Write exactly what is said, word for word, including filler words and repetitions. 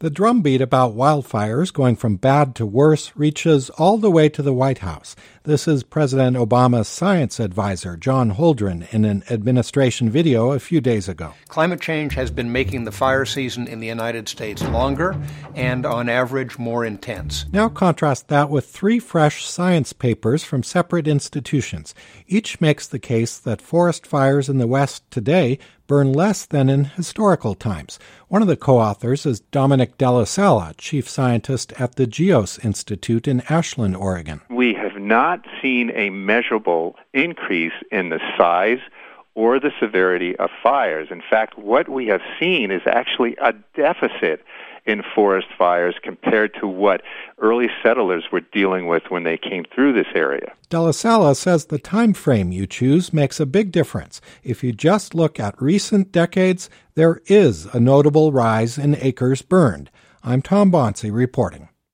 The drumbeat about wildfires going from bad to worse reaches all the way to the White House. This is President Obama's science advisor, John Holdren, in an administration video a few days ago. Climate change has been making the fire season in the United States longer and, on average, more intense. Now contrast that with three fresh science papers from separate institutions. Each makes the case that forest fires in the West today burn less than in historical times. One of the co-authors is Dominic Della Sala, chief scientist at the GEOS Institute in Ashland, Oregon. We have not seen a measurable increase in the size or the severity of fires. In fact, what we have seen is actually a deficit in forest fires compared to what early settlers were dealing with when they came through this area. Della Sala says the time frame you choose makes a big difference. If you just look at recent decades, there is a notable rise in acres burned. I'm Tom Bonsi reporting.